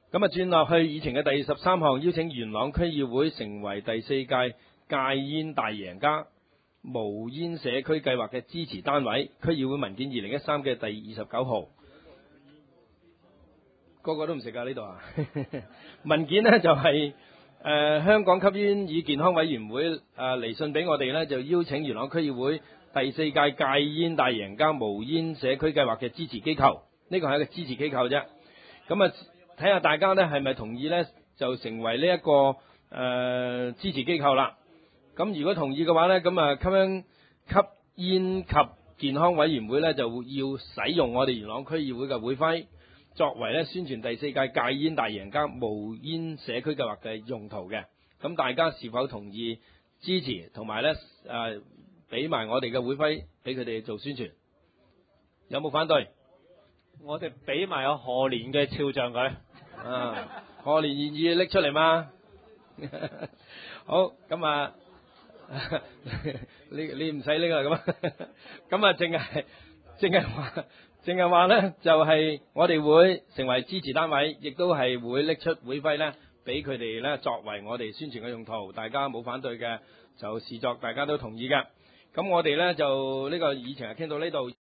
咁啊，轉落去議程嘅第13項，邀請元朗區議會成為第4屆戒煙大贏家無煙社區計劃嘅支持單位。區議會文件2013嘅第29號，個個都唔食㗎呢度啊！文件呢就係、香港吸煙與健康委員會嚟信俾我哋呢，就邀請元朗區議會第4屆戒煙大贏家無煙社區計劃嘅支持機構。呢個係一個支持機構啫。咁啊，睇下大家呢係咪同意呢，就成為呢一個支持機構啦。咁如果同意嘅話呢，咁啊吸煙及健康委員會呢，就要使用我哋元朗區議會嘅會徽，作為咧宣傳第4屆戒煙大贏家無煙社區計劃嘅用途嘅。咁大家是否同意支持，同埋咧俾埋我哋嘅會徽俾佢哋做宣傳？有冇反對？ 我哋俾埋個賀年嘅肖像佢。 賀年願意拎出嚟嘛？好，咁啊，你唔使拎啦，咁啊，咁啊，淨係話咧，就係我哋會成為支持單位，亦都係會拎出會徽咧，俾佢哋咧作為我哋宣傳嘅用途。大家冇反對嘅，就視作大家都同意嘅。咁我哋咧就呢個議程係傾到呢度。